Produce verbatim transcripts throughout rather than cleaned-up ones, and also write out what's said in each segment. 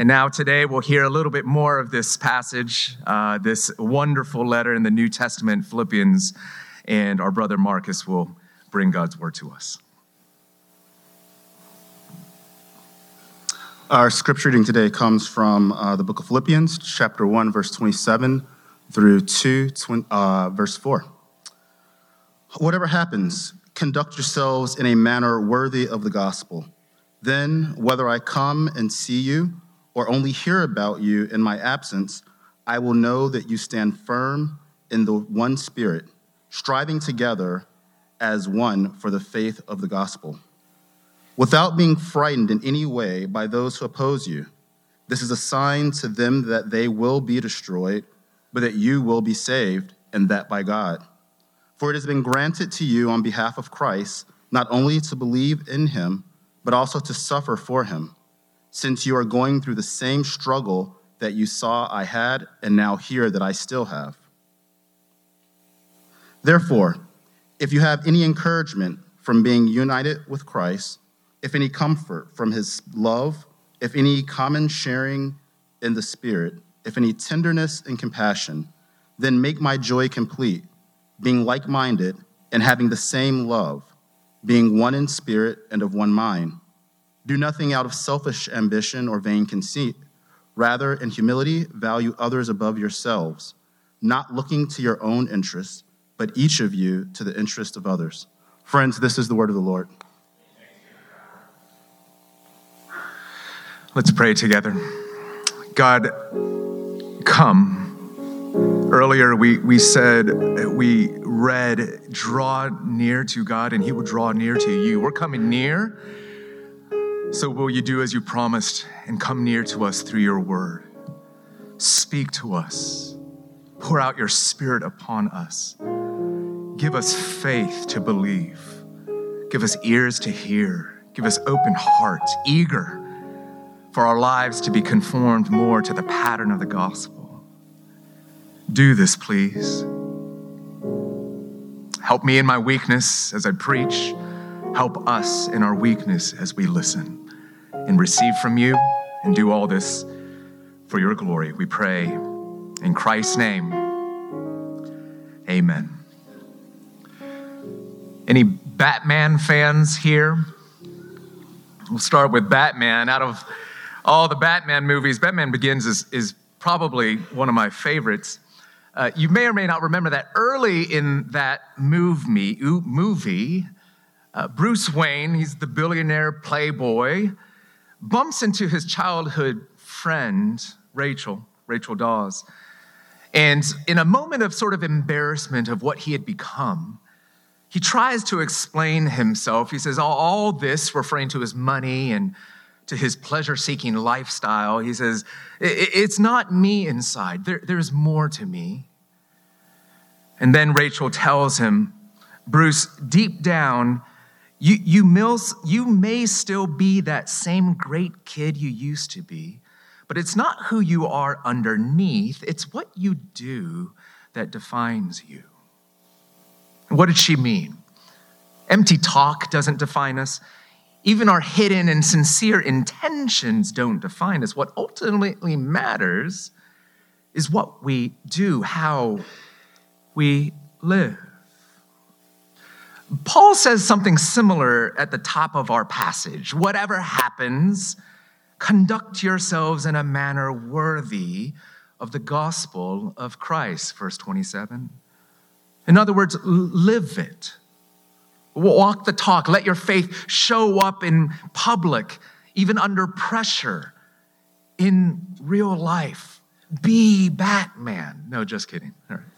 And now today we'll hear a little bit more of this passage, uh, this wonderful letter in the New Testament, Philippians, and our brother Marcus will bring God's word to us. Our scripture reading today comes from uh, the book of Philippians, chapter one, verse twenty-seven through two, uh, verse four. Whatever happens, conduct yourselves in a manner worthy of the gospel. Then, whether I come and see you or only hear about you in my absence, I will know that you stand firm in the one spirit, striving together as one for the faith of the gospel, without being frightened in any way by those who oppose you. This is a sign to them that they will be destroyed, but that you will be saved, and that by God. For it has been granted to you on behalf of Christ, not only to believe in him, but also to suffer for him, since you are going through the same struggle that you saw I had and now hear that I still have. Therefore, if you have any encouragement from being united with Christ, if any comfort from his love, if any common sharing in the Spirit, if any tenderness and compassion, then make my joy complete, being like-minded and having the same love, being one in spirit and of one mind. Do nothing out of selfish ambition or vain conceit. Rather, in humility, value others above yourselves, not looking to your own interests, but each of you to the interest of others. Friends, this is the word of the Lord. Let's pray together. God, come. Earlier we, we said, we read, draw near to God and he will draw near to you. We're coming near. So will you do as you promised and come near to us through your word? Speak to us. Pour out your spirit upon us. Give us faith to believe. Give us ears to hear. Give us open hearts, eager for our lives to be conformed more to the pattern of the gospel. Do this, please. Help me in my weakness as I preach. Help us in our weakness as we listen and receive from you, and do all this for your glory. We pray in Christ's name. Amen. Any Batman fans here? We'll start with Batman. Out of all the Batman movies, Batman Begins is, is probably one of my favorites. Uh, you may or may not remember that early in that movie, movie uh, Bruce Wayne, he's the billionaire playboy, bumps into his childhood friend, Rachel, Rachel Dawes. And in a moment of sort of embarrassment of what he had become, he tries to explain himself. He says, all, all this, referring to his money and to his pleasure-seeking lifestyle, he says, it's not me inside. There, there's more to me. And then Rachel tells him, Bruce, deep down, you, you, mills, you may still be that same great kid you used to be, but it's not who you are underneath. It's what you do that defines you. What did she mean? Empty talk doesn't define us. Even our hidden and sincere intentions don't define us. What ultimately matters is what we do, how we live. Paul says something similar at the top of our passage. Whatever happens, conduct yourselves in a manner worthy of the gospel of Christ, verse twenty-seven. In other words, live it. Walk the talk. Let your faith show up in public, even under pressure, in real life. Be Batman. No, just kidding. All right.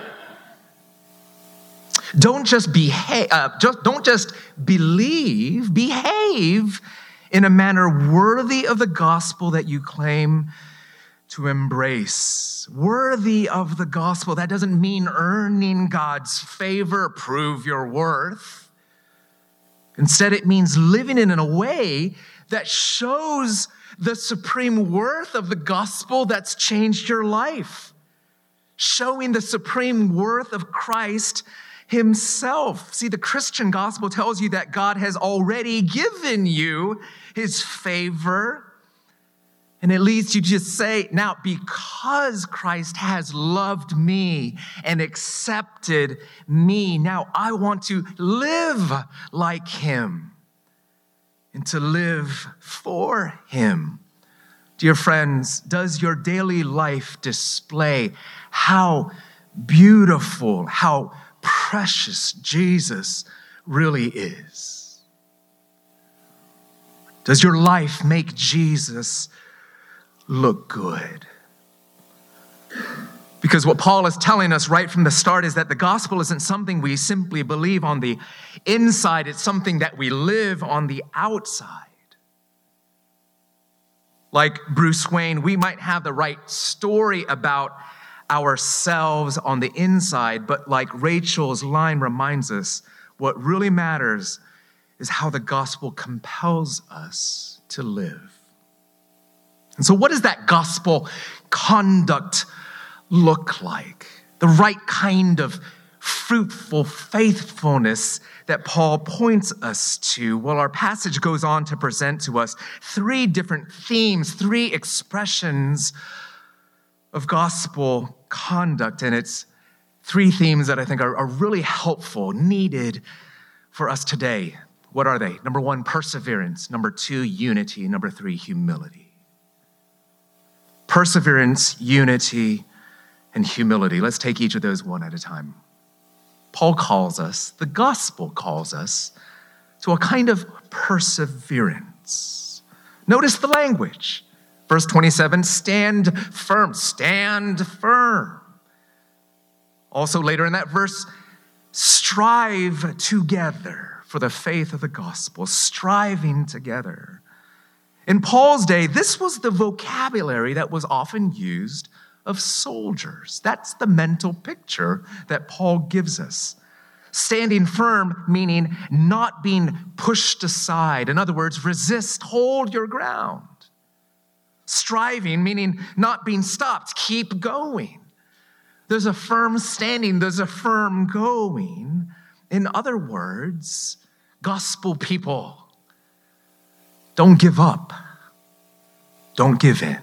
Don't just behave, uh, just, don't just believe, behave in a manner worthy of the gospel that you claim to embrace. Worthy of the gospel. That doesn't mean earning God's favor, prove your worth. Instead, it means living in a way that shows the supreme worth of the gospel that's changed your life. Showing the supreme worth of Christ himself. See, the Christian gospel tells you that God has already given you his favor And it leads you to just say, now, because Christ has loved me and accepted me, now I want to live like him and to live for him. Dear friends, does your daily life display how beautiful, how precious Jesus really is? Does your life make Jesus look good? Because what Paul is telling us right from the start is that the gospel isn't something we simply believe on the inside, it's something that we live on the outside. Like Bruce Wayne, we might have the right story about ourselves on the inside, but like Rachel's line reminds us, what really matters is how the gospel compels us to live. And so what does that gospel conduct look like? The right kind of fruitful faithfulness that Paul points us to. Well, our passage goes on to present to us three different themes, three expressions of gospel conduct. And it's three themes that I think are, are really helpful, needed for us today. What are they? Number one, perseverance. Number two, unity. Number three, humility. Perseverance, unity, and humility. Let's take each of those one at a time. Paul calls us, the gospel calls us, to a kind of perseverance. Notice the language. Verse twenty-seven, stand firm, stand firm. Also later in that verse, strive together for the faith of the gospel, striving together. In Paul's day, this was the vocabulary that was often used of soldiers. That's the mental picture that Paul gives us. Standing firm, meaning not being pushed aside. In other words, resist, hold your ground. Striving, meaning not being stopped, keep going. There's a firm standing, there's a firm going. In other words, gospel people, don't give up. Don't give in.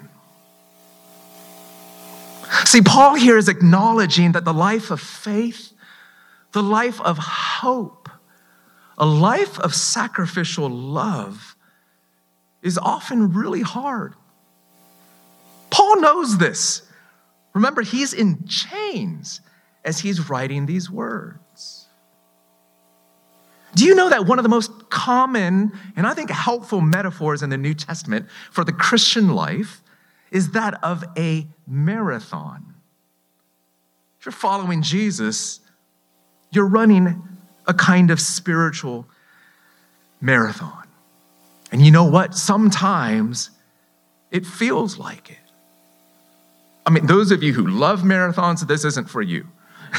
See, Paul here is acknowledging that the life of faith, the life of hope, a life of sacrificial love is often really hard. Paul knows this. Remember, he's in chains as he's writing these words. Do you know that one of the most common and I think helpful metaphors in the New Testament for the Christian life is that of a marathon? If you're following Jesus, you're running a kind of spiritual marathon. And you know what? Sometimes it feels like it. I mean, those of you who love marathons, this isn't for you.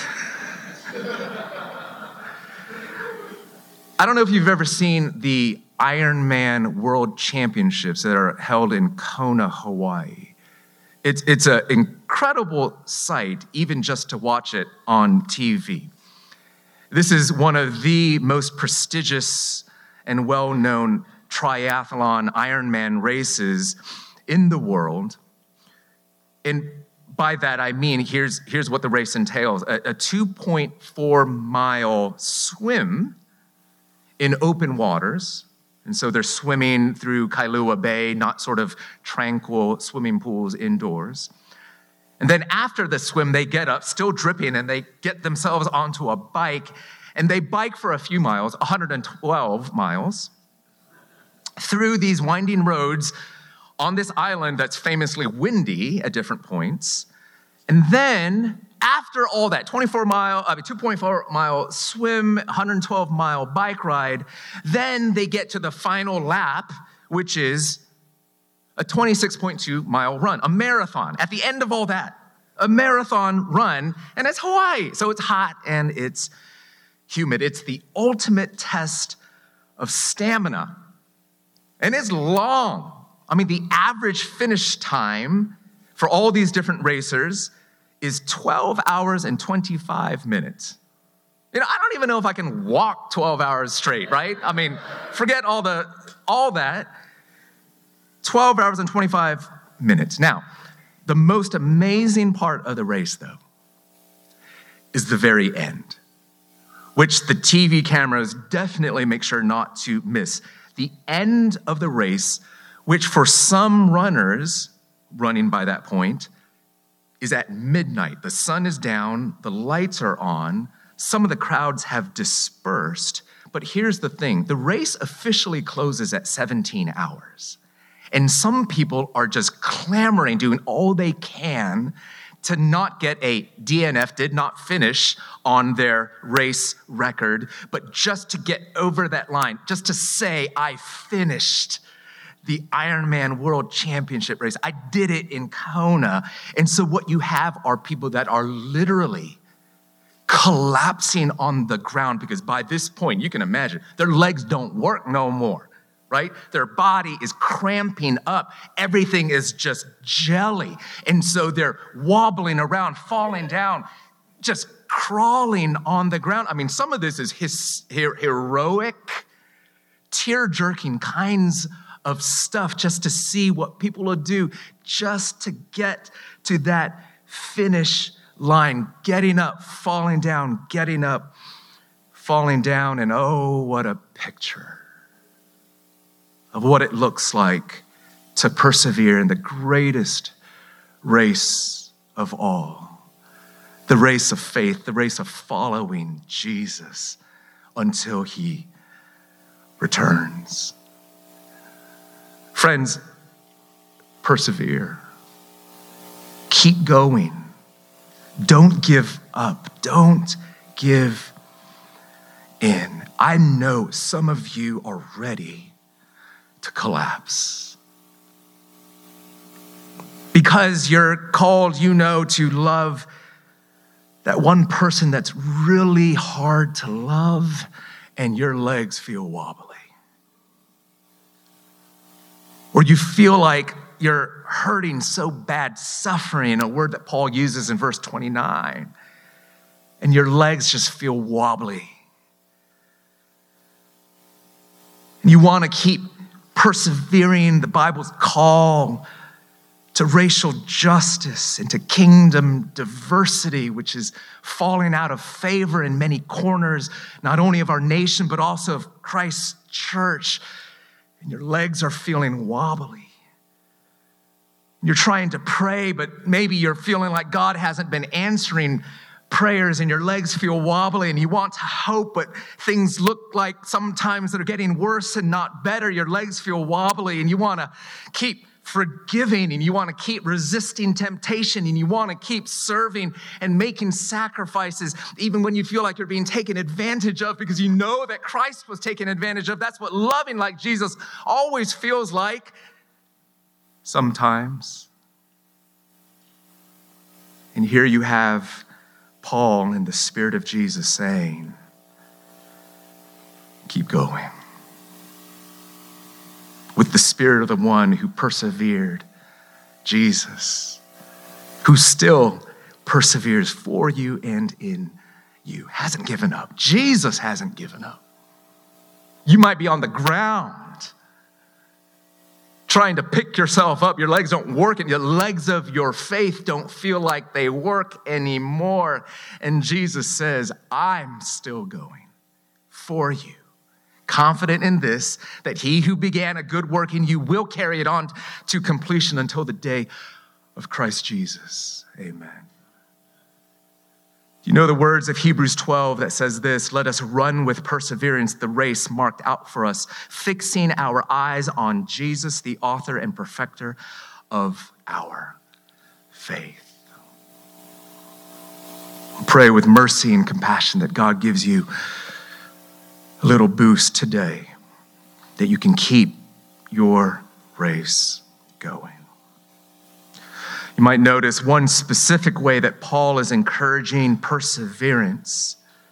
I don't know if you've ever seen the Ironman World Championships that are held in Kona, Hawaii. It's, it's an incredible sight, even just to watch it on T V. This is one of the most prestigious and well-known triathlon Ironman races in the world. And by that, I mean, here's, here's what the race entails. A, a two point four mile swim in open waters. And so they're swimming through Kailua Bay, not sort of tranquil swimming pools indoors. And then after the swim, they get up, still dripping, and they get themselves onto a bike. And they bike for a few miles, one hundred twelve miles, through these winding roads on this island that's famously windy at different points. And then after all that, twenty-four mile, I mean, two point four mile swim, one hundred twelve mile bike ride, then they get to the final lap, which is a twenty-six point two mile run, a marathon. At the end of all that, a marathon run, and it's Hawaii, so it's hot and it's humid. It's the ultimate test of stamina, and it's long. I mean, the average finish time for all these different racers is twelve hours and twenty-five minutes. You know, I don't even know if I can walk twelve hours straight, right? I mean, forget all the all that. twelve hours and twenty-five minutes. Now, the most amazing part of the race, though, is the very end, which the T V cameras definitely make sure not to miss. The end of the race, which for some runners running by that point, is at midnight. The sun is down, the lights are on, some of the crowds have dispersed, but here's the thing, the race officially closes at seventeen hours. And some people are just clamoring, doing all they can to not get a D N F, did not finish, on their race record, but just to get over that line, just to say, I finished the Ironman World Championship race. I did it in Kona. And so what you have are people that are literally collapsing on the ground because by this point, you can imagine, their legs don't work no more, right? Their body is cramping up. Everything is just jelly. And so they're wobbling around, falling down, just crawling on the ground. I mean, some of this is his, her, heroic, tear-jerking kinds of stuff just to see what people will do just to get to that finish line, getting up, falling down, getting up, falling down, and oh, what a picture of what it looks like to persevere in the greatest race of all, the race of faith, the race of following Jesus until he returns. Friends, persevere. Keep going. Don't give up. Don't give in. I know some of you are ready to collapse. Because you're called, you know, to love that one person that's really hard to love, and your legs feel wobbly. Or you feel like you're hurting so bad, suffering, a word that Paul uses in verse twenty-nine, and your legs just feel wobbly. And you want to keep persevering the Bible's call to racial justice and to kingdom diversity, which is falling out of favor in many corners, not only of our nation, but also of Christ's church. And your legs are feeling wobbly. You're trying to pray, but maybe you're feeling like God hasn't been answering prayers and your legs feel wobbly and you want to hope, but things look like sometimes they're getting worse and not better. Your legs feel wobbly and you want to keep forgiving and you want to keep resisting temptation and you want to keep serving and making sacrifices even when you feel like you're being taken advantage of because you know that Christ was taken advantage of. That's what loving like Jesus always feels like sometimes. And here you have Paul in the Spirit of Jesus saying, keep going. With the Spirit of the one who persevered, Jesus, who still perseveres for you and in you, hasn't given up. Jesus hasn't given up. You might be on the ground trying to pick yourself up. Your legs don't work, and your legs of your faith don't feel like they work anymore. And Jesus says, I'm still going for you. Confident in this, that he who began a good work in you will carry it on to completion until the day of Christ Jesus. Amen. You know the words of Hebrews twelve that says this, let us run with perseverance the race marked out for us, fixing our eyes on Jesus, the author and perfecter of our faith. Pray with mercy and compassion that God gives you a little boost today, that you can keep your race going. You might notice one specific way that Paul is encouraging perseverance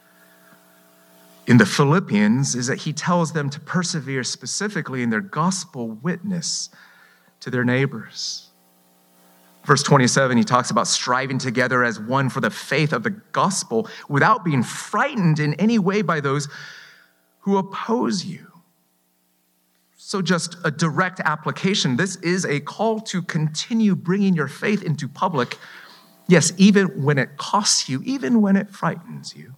in the Philippians is that he tells them to persevere specifically in their gospel witness to their neighbors. Verse twenty-seven, he talks about striving together as one for the faith of the gospel without being frightened in any way by those who oppose you. So just a direct application. This is a call to continue bringing your faith into public. Yes, even when it costs you, even when it frightens you.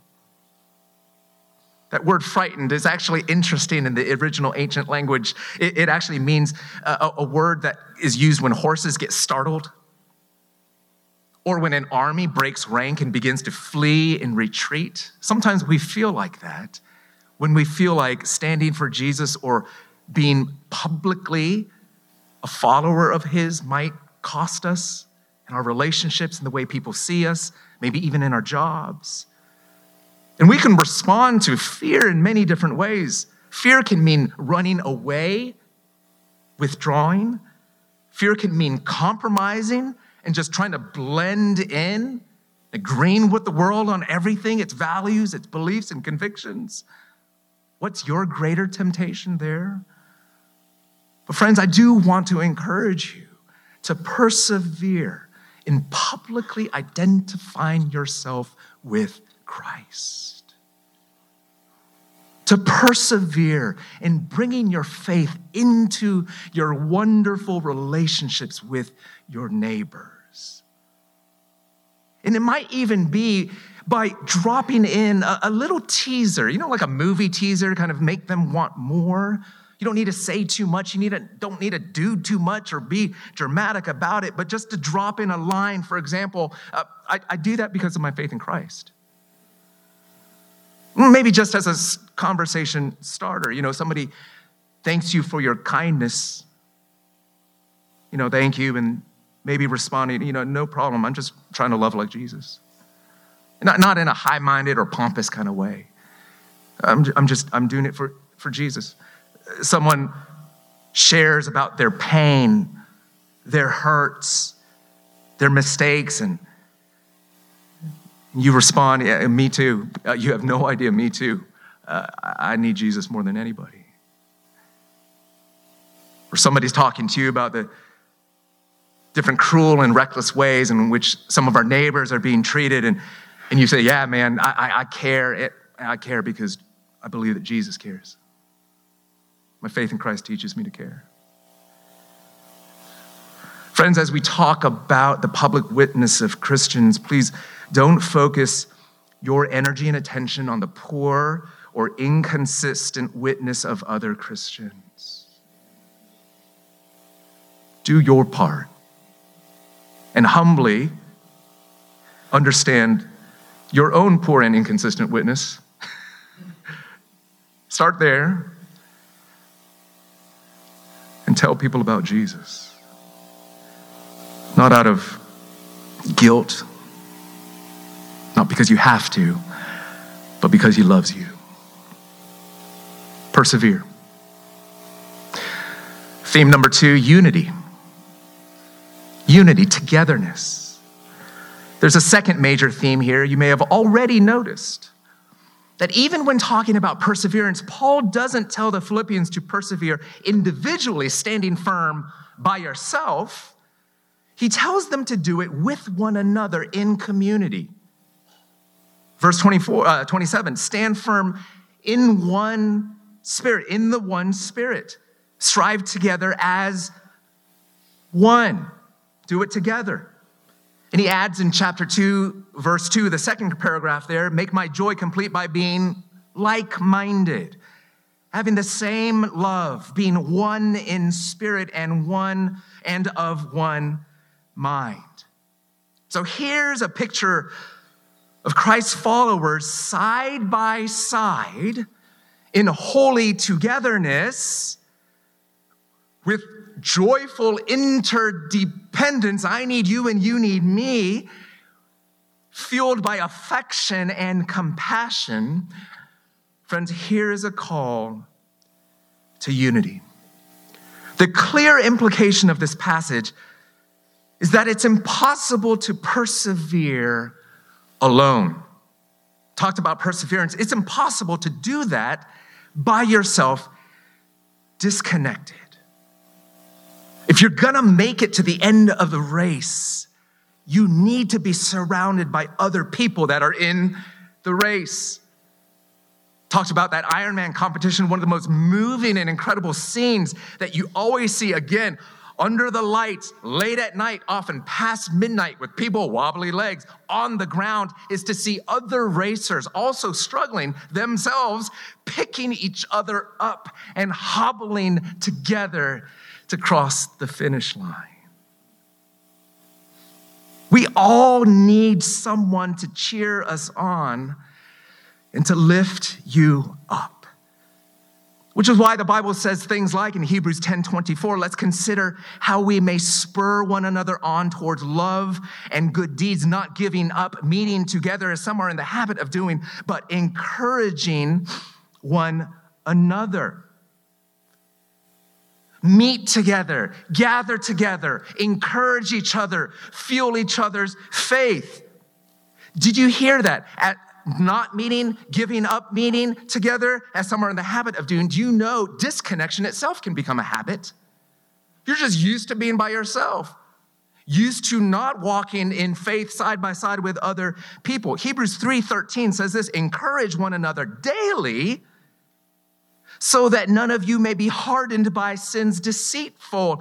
That word frightened is actually interesting in the original ancient language. It, it actually means a, a word that is used when horses get startled, or when an army breaks rank and begins to flee and retreat. Sometimes we feel like that when we feel like standing for Jesus or being publicly a follower of his might cost us in our relationships and the way people see us, maybe even in our jobs. And we can respond to fear in many different ways. Fear can mean running away, withdrawing. Fear can mean compromising and just trying to blend in, agreeing with the world on everything, its values, its beliefs, and convictions. What's your greater temptation there? But friends, I do want to encourage you to persevere in publicly identifying yourself with Christ. To persevere in bringing your faith into your wonderful relationships with your neighbors. And it might even be by dropping in a, a little teaser, you know, like a movie teaser, kind of make them want more. You don't need to say too much. You need to, don't need to do too much or be dramatic about it, but just to drop in a line. For example, uh, I, I do that because of my faith in Christ. Maybe just as a conversation starter, you know, somebody thanks you for your kindness. You know, thank you, and maybe responding, you know, no problem. I'm just trying to love like Jesus. Not, not in a high-minded or pompous kind of way. I'm, I'm just, I'm doing it for, for Jesus. Someone shares about their pain, their hurts, their mistakes, and you respond, yeah, me too. Uh, you have no idea, me too. Uh, I need Jesus more than anybody. Or somebody's talking to you about the different cruel and reckless ways in which some of our neighbors are being treated, and, and you say, yeah, man, I, I, I care. It, I care because I believe that Jesus cares. My faith in Christ teaches me to care. Friends, as we talk about the public witness of Christians, please don't focus your energy and attention on the poor or inconsistent witness of other Christians. Do your part and humbly understand your own poor and inconsistent witness. Start there and tell people about Jesus. Not out of guilt, not because you have to, but because he loves you. Persevere. Theme number two, unity. Unity, togetherness. There's a second major theme here you may have already noticed. That even when talking about perseverance, Paul doesn't tell the Philippians to persevere individually, standing firm by yourself. He tells them to do it with one another in community. Verse twenty-four, uh, twenty-seven, stand firm in one spirit, in the one spirit. Strive together as one. Do it together. And he adds in chapter two, verse two, the second paragraph there, make my joy complete by being like-minded, having the same love, being one in spirit and one and of one mind. So here's a picture of Christ's followers side by side in holy togetherness with joyful interdependence. I need you and you need me, fueled by affection and compassion. Friends, here is a call to unity. The clear implication of this passage is that it's impossible to persevere alone. Talked about perseverance. It's impossible to do that by yourself, disconnected. If you're gonna make it to the end of the race, you need to be surrounded by other people that are in the race. Talked about that Iron Man competition, one of the most moving and incredible scenes that you always see, again, under the lights, late at night, often past midnight, with people wobbly legs on the ground, is to see other racers also struggling themselves, picking each other up and hobbling together to cross the finish line. We all need someone to cheer us on and to lift you up. Which is why the Bible says things like in Hebrews ten twenty-four, let's consider how we may spur one another on towards love and good deeds, not giving up, meeting together as some are in the habit of doing, but encouraging one another. Meet together, gather together, encourage each other, fuel each other's faith. Did you hear that? At not meeting, giving up meeting together, as some are in the habit of doing, do you know disconnection itself can become a habit? You're just used to being by yourself, used to not walking in faith side by side with other people. Hebrews three thirteen says this, encourage one another daily so that none of you may be hardened by sin's deceitfulness.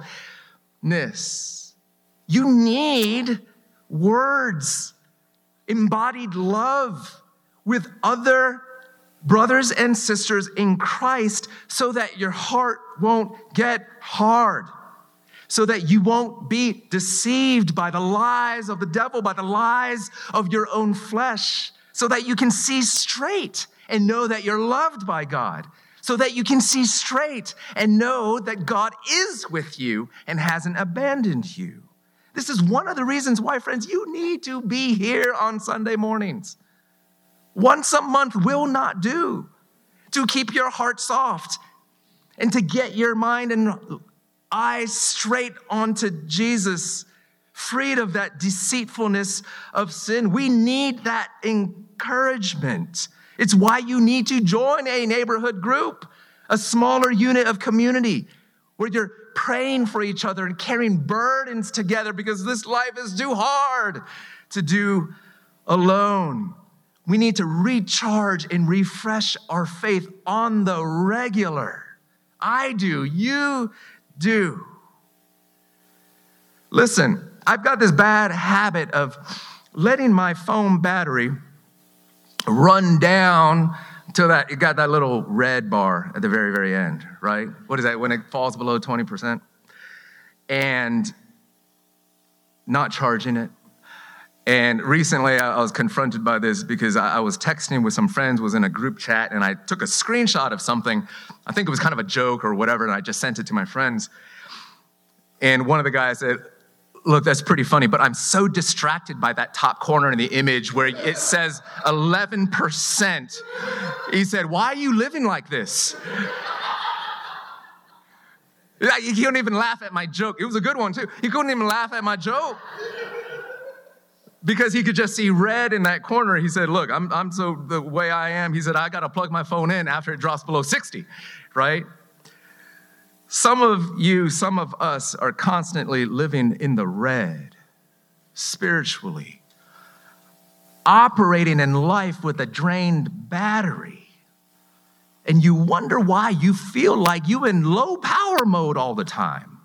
You need words, embodied love with other brothers and sisters in Christ so that your heart won't get hard, so that you won't be deceived by the lies of the devil, by the lies of your own flesh, so that you can see straight and know that you're loved by God, so that you can see straight and know that God is with you and hasn't abandoned you. This is one of the reasons why, friends, you need to be here on Sunday mornings. Once a month will not do to keep your heart soft and to get your mind and eyes straight onto Jesus, freed of that deceitfulness of sin. We need that encouragement. It's why you need to join a neighborhood group, a smaller unit of community where you're praying for each other and carrying burdens together, because this life is too hard to do alone. We need to recharge and refresh our faith on the regular. I do, you do. Listen, I've got this bad habit of letting my phone battery run down until that, it got that little red bar at the very, very end, right? What is that, when it falls below twenty percent? And not charging it. And recently I was confronted by this because I was texting with some friends, was in a group chat, and I took a screenshot of something. I think it was kind of a joke or whatever, and I just sent it to my friends. And one of the guys said, look, that's pretty funny, but I'm so distracted by that top corner in the image where it says eleven percent. He said, why are you living like this? He couldn't even laugh at my joke. It was a good one too. He couldn't even laugh at my joke because he could just see red in that corner. He said, look, I'm, I'm so the way I am. He said, I got to plug my phone in after it drops below sixty, right? Some of you, some of us are constantly living in the red, spiritually, operating in life with a drained battery. And you wonder why you feel like you're in low power mode all the time.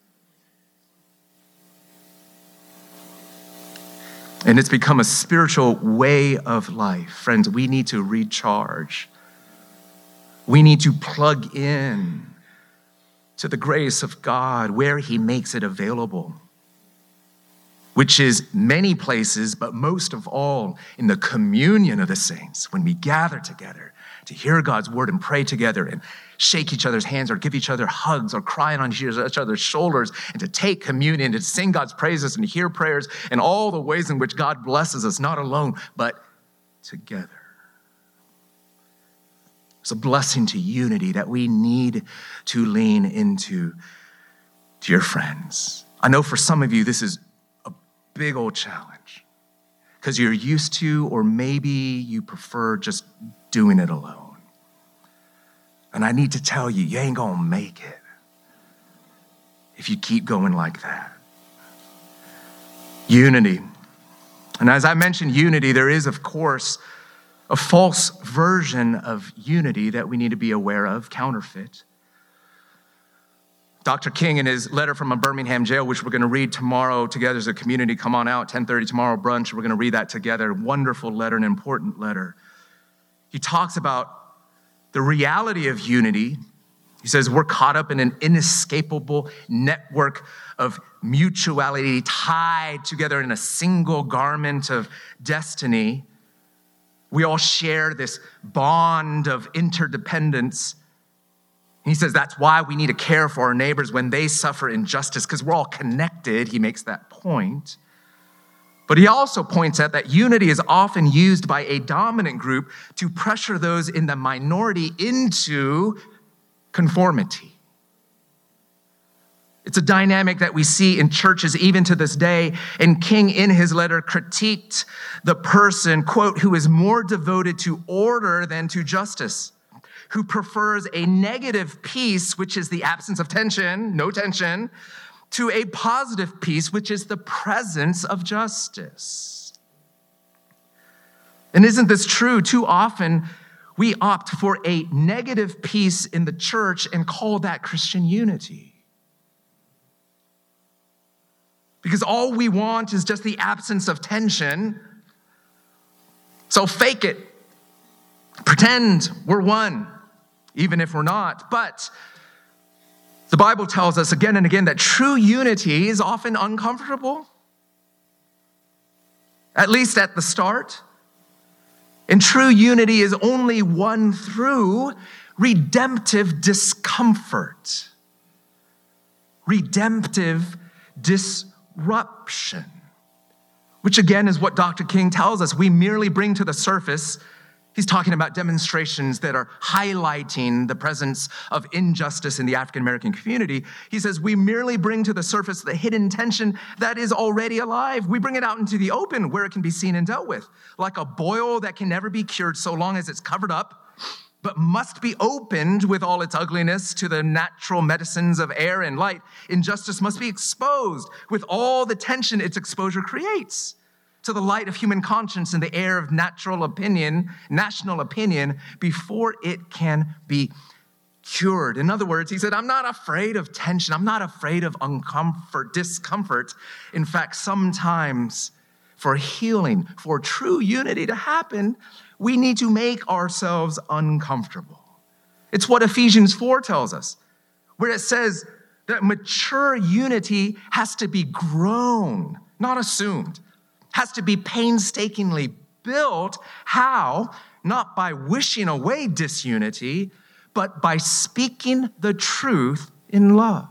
And it's become a spiritual way of life. Friends, we need to recharge. We need to plug in to the grace of God where he makes it available, which is many places, but most of all in the communion of the saints, when we gather together to hear God's word and pray together and shake each other's hands or give each other hugs or cry on each other's shoulders and to take communion, to sing God's praises and hear prayers and all the ways in which God blesses us, not alone, but together. It's a blessing to unity that we need to lean into, dear friends. I know for some of you, this is a big old challenge because you're used to, or maybe you prefer just doing it alone. And I need to tell you, you ain't gonna make it if you keep going like that. Unity. And as I mentioned unity, there is, of course, a false version of unity that we need to be aware of, counterfeit. Doctor King, in his letter from a Birmingham jail, which we're going to read tomorrow together as a community, come on out, ten thirty tomorrow, brunch, we're going to read that together. Wonderful letter, an important letter. He talks about the reality of unity. He says we're caught up in an inescapable network of mutuality, tied together in a single garment of destiny. We all share this bond of interdependence. He says that's why we need to care for our neighbors when they suffer injustice, because we're all connected. He makes that point. But he also points out that unity is often used by a dominant group to pressure those in the minority into conformity. It's a dynamic that we see in churches even to this day. And King, in his letter, critiqued the person, quote, who is more devoted to order than to justice, who prefers a negative peace, which is the absence of tension, no tension, to a positive peace, which is the presence of justice. And isn't this true? Too often, we opt for a negative peace in the church and call that Christian unity. Because all we want is just the absence of tension. So fake it. Pretend we're one, even if we're not. But the Bible tells us again and again that true unity is often uncomfortable, at least at the start. And true unity is only won through redemptive discomfort, redemptive disruption, which again is what Doctor King tells us. We merely bring to the surface. He's talking about demonstrations that are highlighting the presence of injustice in the African-American community. He says, we merely bring to the surface the hidden tension that is already alive. We bring it out into the open where it can be seen and dealt with, like a boil that can never be cured so long as it's covered up, but must be opened with all its ugliness to the natural medicines of air and light. Injustice must be exposed with all the tension its exposure creates, to the light of human conscience and the air of natural opinion, national opinion, before it can be cured. In other words, he said, I'm not afraid of tension. I'm not afraid of uncomfort, discomfort. In fact, sometimes for healing, for true unity to happen, we need to make ourselves uncomfortable. It's what Ephesians four tells us, where it says that mature unity has to be grown, not assumed. Has to be painstakingly built. How? Not by wishing away disunity, but by speaking the truth in love.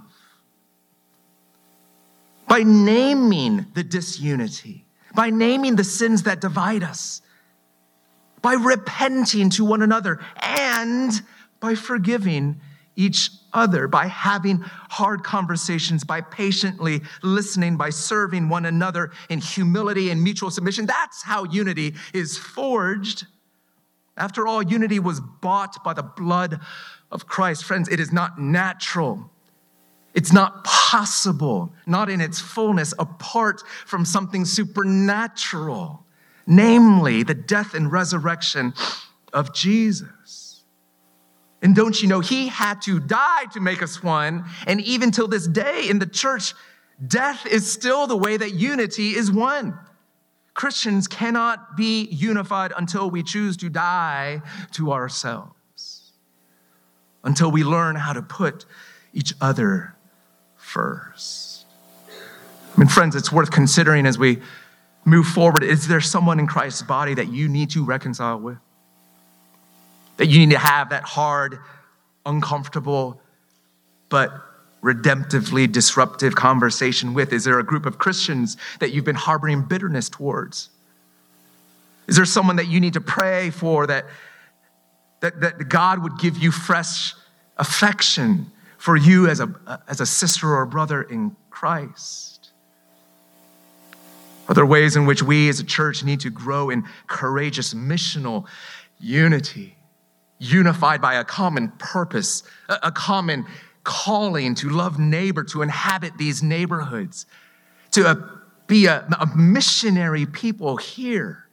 By naming the disunity, by naming the sins that divide us, by repenting to one another, and by forgiving each other, by having hard conversations, by patiently listening, by serving one another in humility and mutual submission. That's how unity is forged. After all, unity was bought by the blood of Christ. Friends, it is not natural. It's not possible, not in its fullness, apart from something supernatural, namely the death and resurrection of Jesus. And don't you know, he had to die to make us one. And even till this day in the church, death is still the way that unity is won. Christians cannot be unified until we choose to die to ourselves, until we learn how to put each other first. I mean, friends, it's worth considering as we move forward. Is there someone in Christ's body that you need to reconcile with? That you need to have that hard, uncomfortable, but redemptively disruptive conversation with? Is there a group of Christians that you've been harboring bitterness towards? Is there someone that you need to pray for that, that, that God would give you fresh affection for you as a, as a sister or a brother in Christ? Are there ways in which we as a church need to grow in courageous missional unity? Unified by a common purpose, a common calling to love neighbor, to inhabit these neighborhoods, to be a, a missionary people here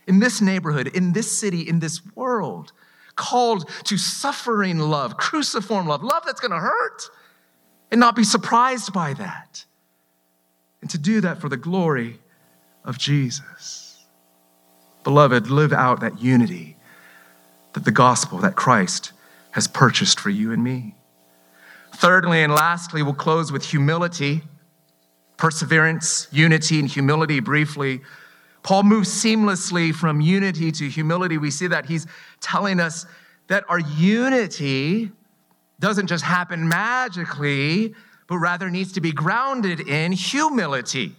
in this neighborhood, in this city, in this world, called to suffering love, cruciform love, love that's going to hurt, and not be surprised by that. And to do that for the glory of Jesus. Beloved, live out that unity that the gospel, that Christ has purchased for you and me. Thirdly and lastly, we'll close with humility, perseverance, unity, and humility briefly. Paul moves seamlessly from unity to humility. We see that he's telling us that our unity doesn't just happen magically, but rather needs to be grounded in humility.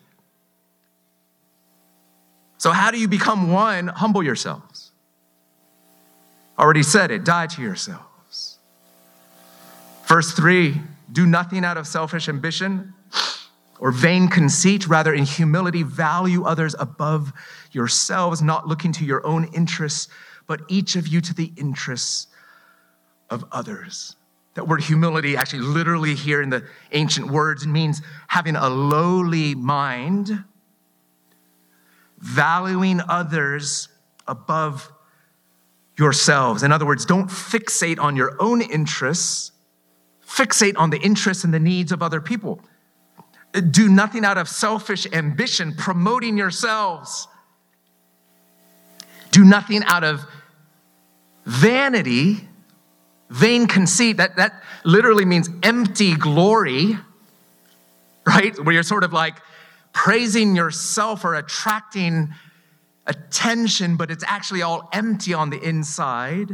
So how do you become one? Humble yourselves. Already said it, die to yourselves. Verse three, do nothing out of selfish ambition or vain conceit, rather in humility value others above yourselves, not looking to your own interests, but each of you to the interests of others. That word humility actually literally here in the ancient words means having a lowly mind, valuing others above yourselves. In other words, don't fixate on your own interests, fixate on the interests and the needs of other people. Do nothing out of selfish ambition, promoting yourselves. Do nothing out of vanity, vain conceit. That, that literally means empty glory, right? Where you're sort of like praising yourself or attracting attention, but it's actually all empty on the inside.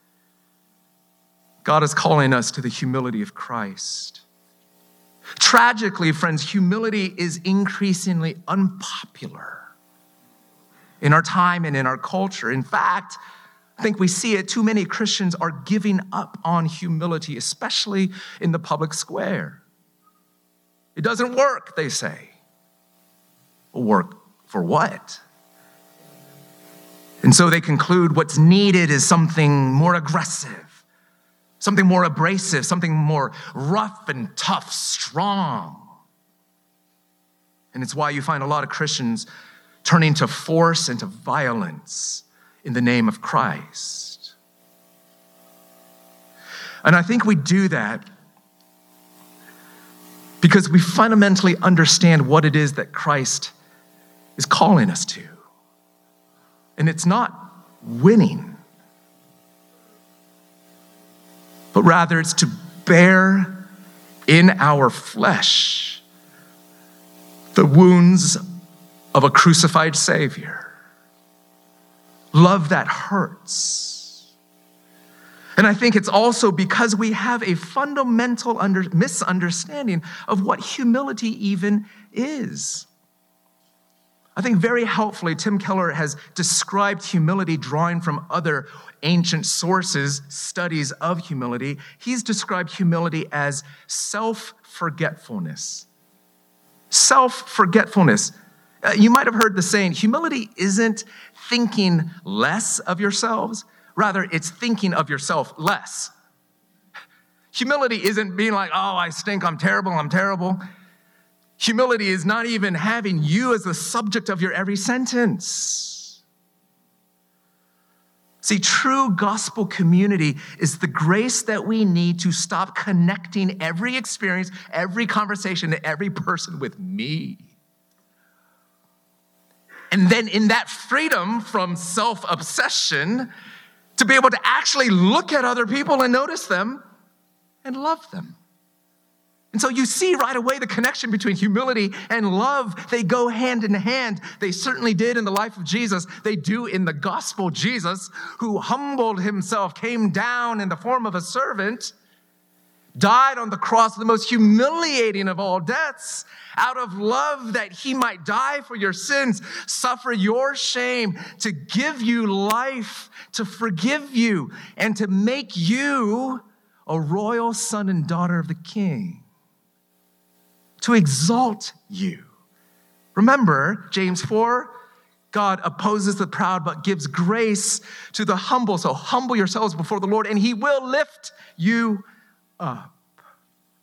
God is calling us to the humility of Christ. Tragically, friends, humility is increasingly unpopular in our time and in our culture. In fact, I think we see it. Too many Christians are giving up on humility, especially in the public square. It doesn't work, they say. Work for what? And so they conclude what's needed is something more aggressive, something more abrasive, something more rough and tough, strong. And it's why you find a lot of Christians turning to force and to violence in the name of Christ. And I think we do that because we fundamentally understand what it is that Christ is calling us to. And it's not winning, but rather it's to bear in our flesh the wounds of a crucified Savior. Love that hurts. And I think it's also because we have a fundamental under, misunderstanding of what humility even is. I think very helpfully, Tim Keller has described humility drawing from other ancient sources, studies of humility. He's described humility as self-forgetfulness. Self-forgetfulness. Uh, you might have heard the saying, humility isn't thinking less of yourselves. Rather, it's thinking of yourself less. Humility isn't being like, oh, I stink, I'm terrible, I'm terrible. Humility is not even having you as the subject of your every sentence. See, true gospel community is the grace that we need to stop connecting every experience, every conversation to every person with me. And then in that freedom from self-obsession, to be able to actually look at other people and notice them and love them. And so you see right away the connection between humility and love. They go hand in hand. They certainly did in the life of Jesus. They do in the gospel. Jesus, who humbled himself, came down in the form of a servant, died on the cross, the most humiliating of all deaths, out of love that he might die for your sins, suffer your shame, to give you life, to forgive you, and to make you a royal son and daughter of the King. To exalt you. Remember, James four, God opposes the proud but gives grace to the humble. So humble yourselves before the Lord and he will lift you up.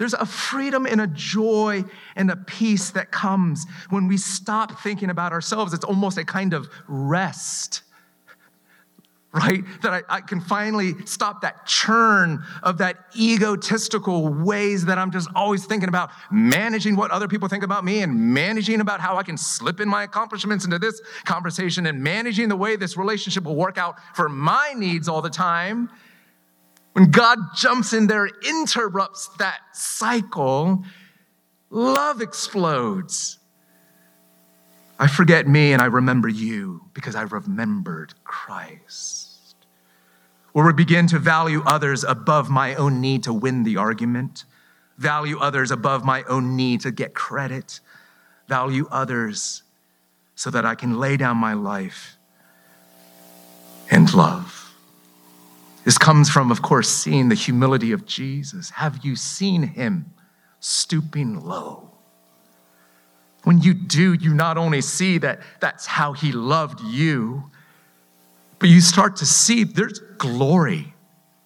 There's a freedom and a joy and a peace that comes when we stop thinking about ourselves. It's almost a kind of rest, right? That I, I can finally stop that churn of that egotistical ways that I'm just always thinking about managing what other people think about me and managing about how I can slip in my accomplishments into this conversation and managing the way this relationship will work out for my needs all the time. When God jumps in there, interrupts that cycle, love explodes. I forget me and I remember you because I remembered Christ. Where we begin to value others above my own need to win the argument, value others above my own need to get credit, value others so that I can lay down my life and love. This comes from, of course, seeing the humility of Jesus. Have you seen him stooping low? When you do, you not only see that that's how he loved you, but you start to see there's glory.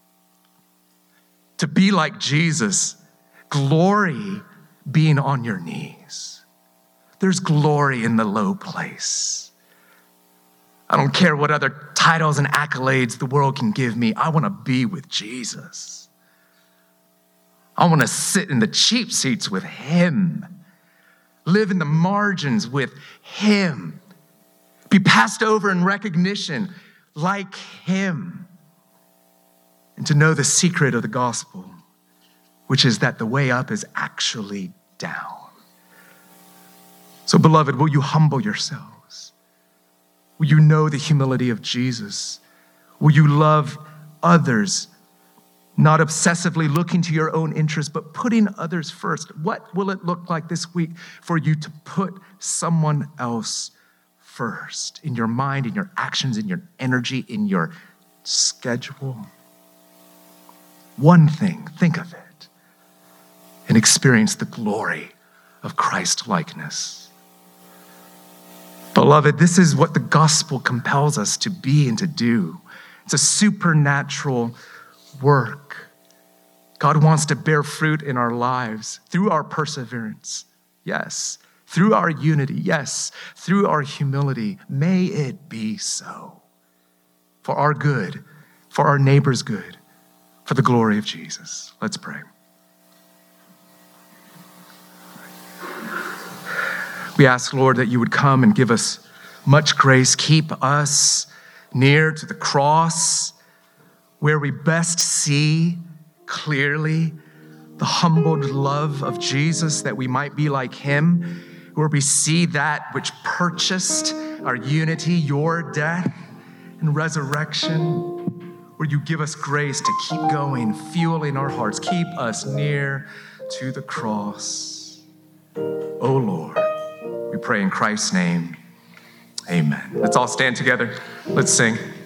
To be like Jesus, glory being on your knees. There's glory in the low place. I don't care what other titles and accolades the world can give me. I want to be with Jesus. I want to sit in the cheap seats with him. Live in the margins with him. Be passed over in recognition like him. And to know the secret of the gospel, which is that the way up is actually down. So, beloved, will you humble yourselves? Will you know the humility of Jesus? Will you love others, not obsessively looking to your own interests, but putting others first? What will it look like this week for you to put someone else first in your mind, in your actions, in your energy, in your schedule? One thing, think of it, and experience the glory of Christ-likeness. Beloved, this is what the gospel compels us to be and to do. It's a supernatural work. God wants to bear fruit in our lives through our perseverance, yes. Through our unity, yes. Through our humility. May it be so. For our good, for our neighbor's good, for the glory of Jesus. Let's pray. We ask, Lord, that you would come and give us much grace. Keep us near to the cross where we best see clearly the humbled love of Jesus, that we might be like him, where we see that which purchased our unity, your death and resurrection, where you give us grace to keep going, fueling our hearts. Keep us near to the cross. Oh, Lord. We pray in Christ's name, amen. Let's all stand together. Let's sing.